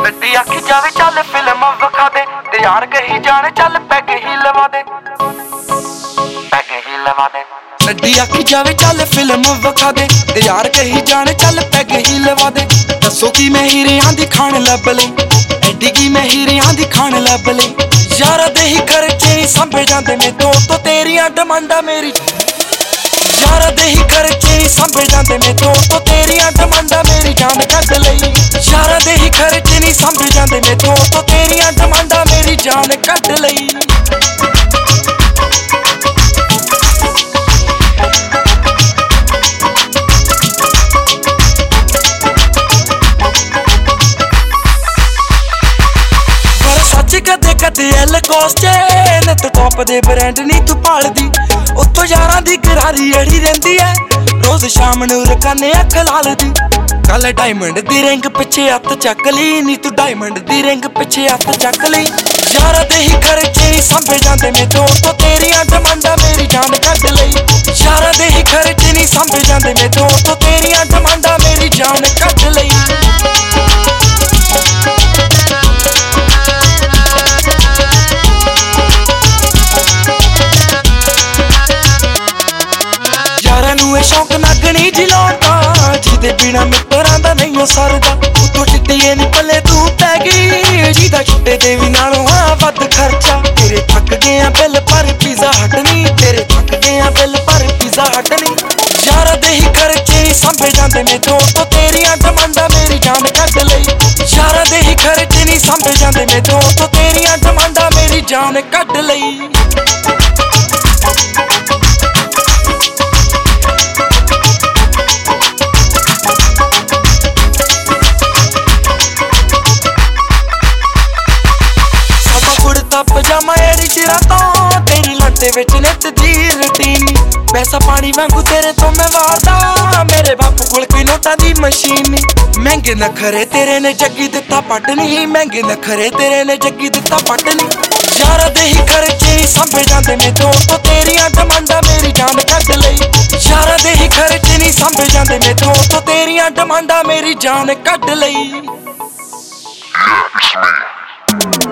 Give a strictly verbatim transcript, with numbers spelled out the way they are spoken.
ਗੱਡੀ ਆਖੀ ਜਾਵੇ ਚੱਲ ਫਿਲਮ ਵਿਖਾ ਦੇ, ਤੇ ਯਾਰ ਕਹੀ ਜਾਣ ਚੱਲ ਪੈਗ ਹੀ ਲਵਾ ਦੇ, ਪੈਗ ਹੀ ਲਵਾ ਦੇ। ਗੱਡੀ ਆਖੀ ਜਾਵੇ ਚੱਲ ਫਿਲਮ ਵਿਖਾ ਦੇ, ਤੇ ਯਾਰ ਕਹੀ ਜਾਣ ਚੱਲ ਪੈਗ ਹੀ ਲਵਾ ਦੇ। ਦੱਸੋ ਕੀ ਮੈਂ ਹੀਰਿਆਂ ਦੀ ਖਾਣ ਲੱਭ ਲਈ, ਐਡੀ ਕੀ ਮੈਂ ਹੀਰਿਆਂ ਦੀ ਖਾਣ ਲੱਭ ਲਈ। ਯਾਰਾਂ ਦੇ ਹੀ ਖਰਚੇ ਨੀ ਸੰਭੇ ਜਾਂਦੇ ਨੇ ਤੋਂ ਤੋਂ ਤੇਰੀਆਂ ਡਿਮਾਂਡਾਂ ਮੇਰੀ, ਯਾਰਾਂ ਦੇ ਹੀ ਖਰਚੇ ਨੀ ਸੰਭੇ ਜਾਂਦੇ ਨੇ ਤੋਂ ਤੋਂ ਤੇਰੀਆਂ ਡਿਮਾਂਡਾਂ ਮੇਰੀ ਜਾਨ ਕੱਢ ਲਈ। ਯਾਰਾਂ ਦੇ ਹੀ ਖਰਚੇ ਨੀ ਸੰਭੇ ਜਾਂਦੇ ਨੇ ਤੋਂ ਤੋਂ ਤੇਰੀਆਂ ਡਿਮਾਂਡਾਂ ਮੇਰੀ ਜਾਨ ਕੱਢ ਲਈ। ਕਦੇ ਕਦੇ ਐਲ ਕੋਸਟੇ ਨੱਤ ਟੌਪ ਦੇ ਬ੍ਰਾਂਡ ਨੀ ਤੂੰ ਭਾਲਦੀ, ਉੱਤੋਂ ਯਾਰਾਂ ਦੀ ਗਰਾਰੀ ਅੜੀ ਰਹਿੰਦੀ ਐ, ਰੋਜ਼ ਸ਼ਾਮ ਨੂੰ ਰਕਾਨੇ ਅੱਖ ਲਾਲਦੀ। ਕੱਲ ਡਾਇਮੰਡ ਦੀ ਰਿੰਗ ਪਿੱਛੇ ਹੱਥ ਚੱਕ ਲਈ ਨੀ ਤੂੰ, ਡਾਇਮੰਡ ਦੀ ਰਿੰਗ ਪਿੱਛੇ ਹੱਥ ਚੱਕ ਲਈ। ਯਾਰਾਂ ਦੇ ਹੀ ਖਰਚੇ ਨੀ ਸੰਭੇ ਜਾਂਦੇ ਨੇ ਤੋਂ ਤੋਂ ਤੇਰੀਆਂ ਡਿਮਾਂਡਾਂ ਮੇਰੀ ਜਾਨ ਕੱਢ ਲਈ। ਯਾਰਾਂ ਦੇ ਹੀ ਖਰਚੇ ਨੀ ਸੰਭੇ ਜਾਂਦੇ ਨੇ ਤੋਂ ਤੋਂ ਤੇਰੀਆਂ ਡਿਮਾਂਡਾਂ ਮੇਰੀ ਜਾਨ ਕੱਢ ਲਈ। ਸ਼ੌਕ ਨਾਗਣੀ ਜਿਲਾਉਣ ਦਾ, ਜਿਹਦੇ ਬਿਨਾ ਮਿੱਤਰਾਂ ਦਾ ਨਹੀਂ ਸਰਦਾ। ਉਤੋਂ ਚਿੱਟੀਏ ਨੀ ਪੱਲੇ ਤੂੰ ਪੈ ਗਈ, ਜਿਹਦਾ ਚਿੱਟੇ ਦੇ ਵੀ ਨਾਲੋਂ ਆ ਵੱਧ ਖਰਚਾ। ਤੇਰੇ ਥੱਕ ਗਿਆ ਬਿੱਲ ਪਰ ਪੀਜ਼ਾ ਹਟ ਨੀ, ਤੇਰੇ ਥੱਕ ਗਿਆ ਬਿੱਲ ਪਰ ਪੀਜ਼ਾ ਹਟ ਨੀ। ਯਾਰਾਂ ਦੇ ਹੀ ਖਰਚੇ ਨੀ ਸੰਭੇ ਜਾਂਦੇ ਨੇ ਤੋਂ ਤੋਂ ਤੇਰੀਆਂ ਡਿਮਾਂਡਾਂ ਮੇਰੀ ਜਾਨ ਕੱਢ ਲਈ। ਯਾਰਾਂ ਦੇ ਹੀ ਖਰਚੇ ਨੀ ਸੰਭੇ ਜਾਂਦੇ ਨੇ ਤੋਂ ਤੋਂ ਤੇਰੀਆਂ ਡਿਮਾਂਡਾਂ ਮੇਰੀ ਜਾਨ ਕੱਢ ਲਈ। ਪਜਾਮਾ ਐੜੀ ਚਿਰਾਂ ਤੋਂ ਤੇਰੀ ਲੱਤੇ ਵਿੱਚ ਨਿੱਤ ਦੀ ਰੁਟੀਨ, ਪੈਸਾ ਪਾਣੀ ਵਾਂਗੂ ਤੇਰੇ ਤੋਂ ਮੈਂ ਵਾਰਦਾ। ਮੇਰੇ ਬਾਪੂ ਕੋਲ ਕੋਈ ਨੋਟਾਂ ਦੀ ਮਸ਼ੀਨ ਨੀ, ਮਹਿੰਗੇ ਨਖਰੇ ਤੇਰੇ ਨੇ ਜੱਗੀ ਦਿੱਤਾ ਪੱਟ ਨੀ, ਮਹਿੰਗੇ ਨਖਰੇ ਤੇਰੇ ਨੇ ਜੱਗੀ ਦਿੱਤਾ ਪੱਟ ਨੀ। ਯਾਰਾਂ ਦੇ ਹੀ ਖਰਚੇ ਨੀ ਸੰਭੇ ਜਾਂਦੇ ਨੇ ਤੋਂ ਤੋਂ ਤੇਰੀਆਂ ਡਿਮਾਂਡਾਂ ਮੇਰੀ ਜਾਨ ਕੱਢ ਲਈ। ਯਾਰਾਂ ਦੇ ਹੀ ਖਰਚੇ ਨੀ ਸੰਭੇ ਜਾਂਦੇ ਨੇ ਤੋਂ ਤੋਂ ਤੇਰੀਆਂ ਡਿਮਾਂਡਾਂ ਮੇਰੀ ਜਾਨ ਕੱਢ ਲਈ।